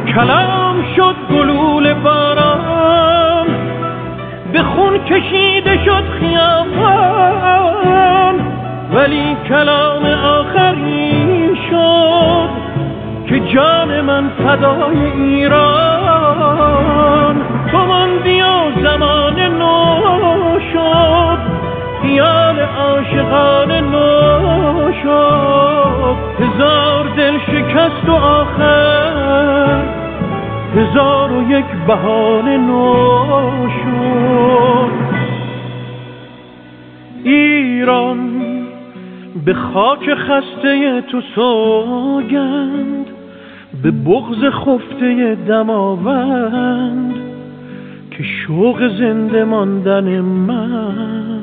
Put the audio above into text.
کلام شد گلوله باران، به خون کشیده شد خیابان، ولی کلام آخری شد که جان من فدای ایران. تو ماندی و زمان نو شد، خیال عاشقان نو شد، هزار دل شکست و آخر 1001 بهانه نو شد. ایران به خاک خسته تو سوگند، به بغض خفته دماوند که شوق زنده ماندن من